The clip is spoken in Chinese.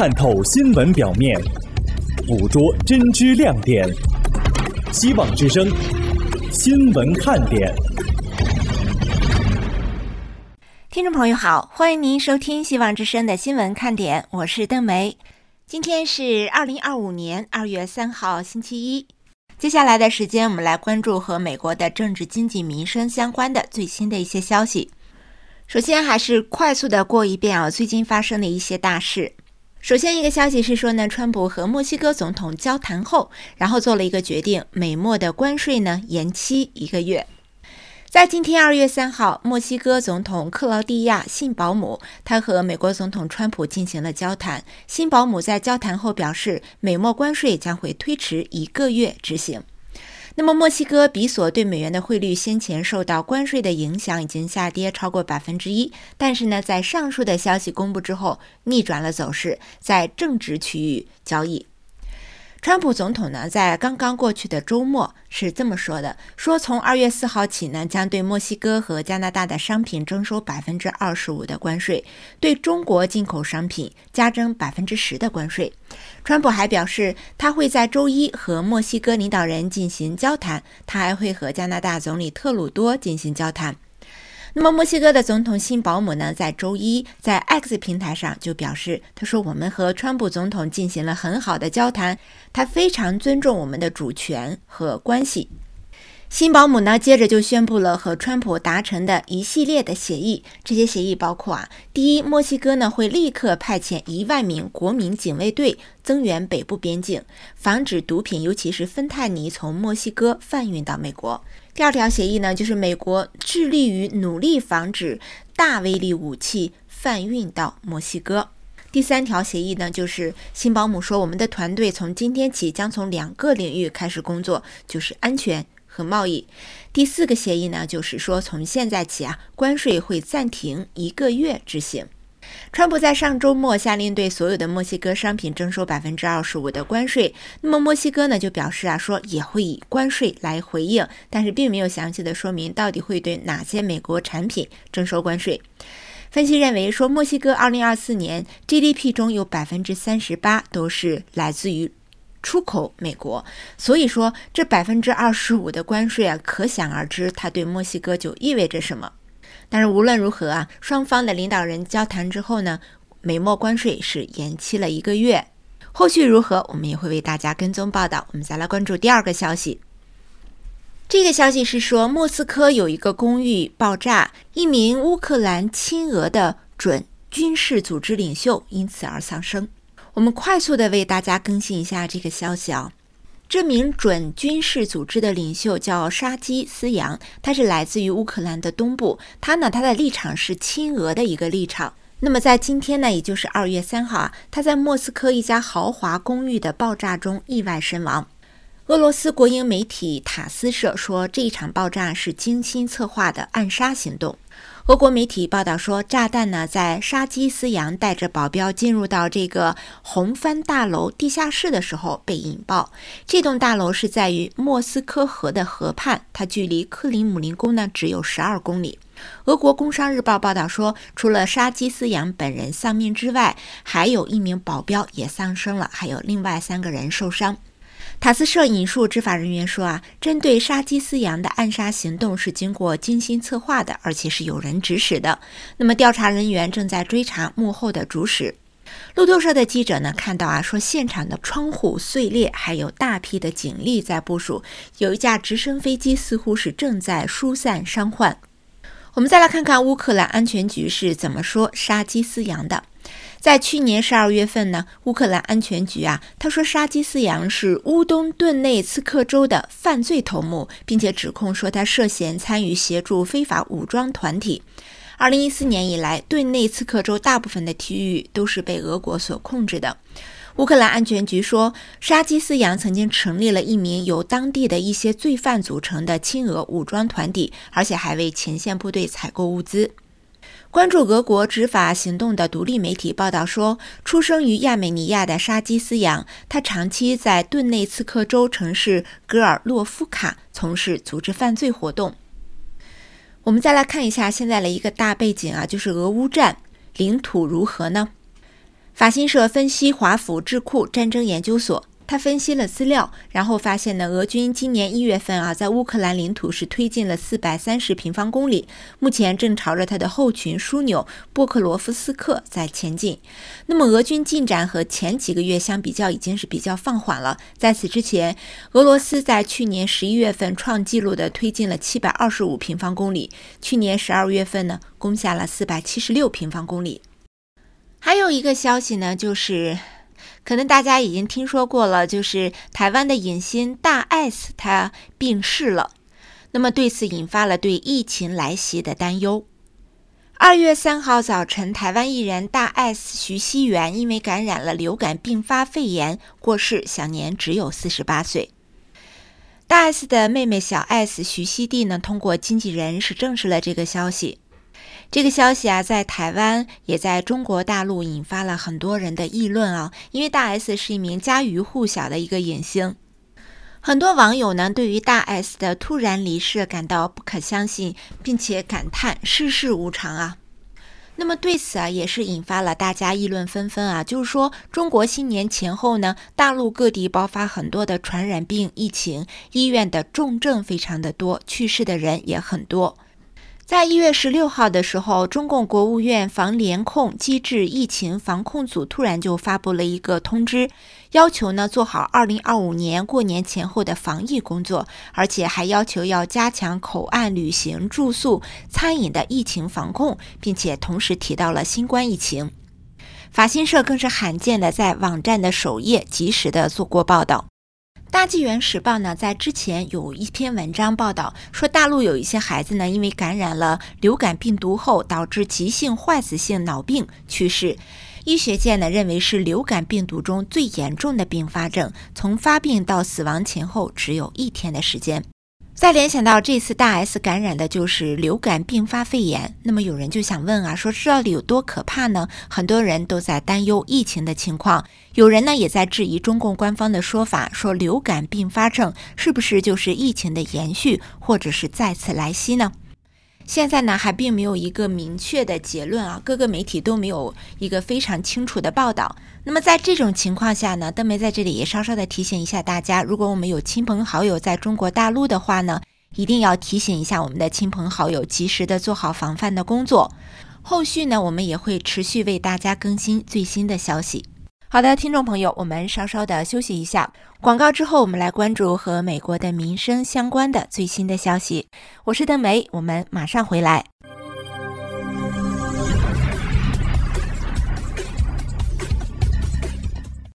探透新闻表面，捕捉真知亮点。希望之声，新闻看点。 听众朋友好，欢迎您收听希望之声的新闻看点，我是邓梅。今天是2025年2月3号星期一。接下来的时间，我们来关注和美国的政治、经济、民生相关的最新的一些消息。首先还是快速的过一遍最近发生的一些大事。首先一个消息是说呢，川普和墨西哥总统交谈后，然后做了一个决定，美墨的关税呢延期1个月。在今天2月3号，墨西哥总统克劳地亚·辛保姆他和美国总统川普进行了交谈。辛保姆在交谈后表示，美墨关税将会推迟1个月执行。那么墨西哥比索对美元的汇率先前受到关税的影响，已经下跌超过 1%， 但是呢，在上述的消息公布之后，逆转了走势，在正值区域交易。川普总统呢，在刚刚过去的周末是这么说的，说从2月4号起呢，将对墨西哥和加拿大的商品征收 25% 的关税，对中国进口商品加征 10% 的关税。川普还表示，他会在周一和墨西哥领导人进行交谈，他还会和加拿大总理特鲁多进行交谈。那么墨西哥的总统辛保姆呢，在周一在 X 平台上就表示，他说我们和川普总统进行了很好的交谈，他非常尊重我们的主权和关系。辛保姆呢，接着就宣布了和川普达成的一系列的协议，这些协议包括第一，墨西哥呢会立刻派遣1万名国民警卫队增援北部边境，防止毒品尤其是芬太尼从墨西哥贩运到美国。第二条协议呢，就是美国致力于努力防止大威力武器贩运到墨西哥。第三条协议呢，就是辛保姆说，我们的团队从今天起将从2个领域开始工作，就是安全和贸易。第四个协议呢，就是说从现在起关税会暂停1个月执行。川普在上周末下令对所有的墨西哥商品征收 25% 的关税，那么墨西哥呢就表示说也会以关税来回应，但是并没有详细的说明到底会对哪些美国产品征收关税。分析认为说，墨西哥2024年 GDP 中有 38% 都是来自于出口美国，所以说这 25% 的关税可想而知它对墨西哥就意味着什么。但是无论如何双方的领导人交谈之后呢，美墨关税是延期了1个月。后续如何，我们也会为大家跟踪报道。我们再来关注第二个消息。这个消息是说，莫斯科有一个公寓爆炸，一名乌克兰亲俄的准军事组织领袖因此而丧生。我们快速的为大家更新一下这个消息这名准军事组织的领袖叫沙基斯扬，他是来自于乌克兰的东部，他的立场是亲俄的一个立场。那么在今天呢，也就是2月3号他在莫斯科一家豪华公寓的爆炸中意外身亡。俄罗斯国营媒体塔斯社说，这一场爆炸是精心策划的暗杀行动。俄国媒体报道说，炸弹呢在沙基斯扬带着保镖进入到这个红帆大楼地下室的时候被引爆。这栋大楼是在于莫斯科河的河畔，它距离克里姆林宫呢只有12公里。俄国工商日报报道说，除了沙基斯扬本人丧命之外，还有1名保镖也丧生了，还有另外3个人受伤。塔斯社引述执法人员说针对沙基斯扬的暗杀行动是经过精心策划的，而且是有人指使的。那么调查人员正在追查幕后的主使。路透社的记者呢看到说现场的窗户碎裂，还有大批的警力在部署，有一架直升飞机似乎是正在疏散伤患。我们再来看看乌克兰安全局是怎么说沙基斯扬的。在去年12月份呢，乌克兰安全局他说沙基斯扬是乌东顿内茨克州的犯罪头目，并且指控说他涉嫌参与协助非法武装团体。2014年以来，顿内茨克州大部分的区域都是被俄国所控制的。乌克兰安全局说，沙基斯扬曾经成立了一名由当地的一些罪犯组成的亲俄武装团体，而且还为前线部队采购物资。关注俄国执法行动的独立媒体报道说，出生于亚美尼亚的沙基斯扬，他长期在顿内茨克州城市格尔洛夫卡从事组织犯罪活动。我们再来看一下现在的一个大背景就是俄乌战领土如何呢？ 法新社分析华府智库战争研究所，他分析了资料，然后发现呢，俄军今年1月份在乌克兰领土是推进了430平方公里，目前正朝着他的后勤枢纽波克罗夫斯克在前进。那么俄军进展和前几个月相比较已经是比较放缓了。在此之前，俄罗斯在去年11月份创纪录的推进了725平方公里，去年12月份呢攻下了476平方公里。还有一个消息呢，就是可能大家已经听说过了，就是台湾的影星大 S 他病逝了，那么对此引发了对疫情来袭的担忧。2月3号早晨，台湾艺人大 S 徐熙媛因为感染了流感并发肺炎过世，享年只有48岁。大 S 的妹妹小 S 徐熙娣呢，通过经纪人是证实了这个消息。这个消息在台湾也在中国大陆引发了很多人的议论因为大 S 是一名家喻户晓的一个影星，很多网友呢对于大 S 的突然离世感到不可相信，并且感叹世事无常那么对此也是引发了大家议论纷纷就是说中国新年前后呢，大陆各地爆发很多的传染病疫情，医院的重症非常的多，去世的人也很多。在1月16号的时候，中共国务院防联控机制疫情防控组突然就发布了一个通知，要求呢做好2025年过年前后的防疫工作，而且还要求要加强口岸旅行、住宿、餐饮的疫情防控，并且同时提到了新冠疫情。法新社更是罕见的在网站的首页及时的做过报道。大纪元时报呢，在之前有一篇文章报道说，大陆有一些孩子呢，因为感染了流感病毒后，导致急性坏死性脑病去世。医学界呢认为是流感病毒中最严重的并发症，从发病到死亡前后只有1天的时间。再联想到这次大 S 感染的就是流感并发肺炎，那么有人就想问说这到底有多可怕呢？很多人都在担忧疫情的情况，有人呢也在质疑中共官方的说法，说流感并发症是不是就是疫情的延续，或者是再次来袭呢？现在呢还并没有一个明确的结论各个媒体都没有一个非常清楚的报道。那么在这种情况下呢，邓梅在这里也稍稍的提醒一下大家，如果我们有亲朋好友在中国大陆的话呢，一定要提醒一下我们的亲朋好友，及时的做好防范的工作。后续呢我们也会持续为大家更新最新的消息。好的，听众朋友，我们稍稍的休息一下，广告之后我们来关注和美国的民生相关的最新的消息。我是邓梅，我们马上回来。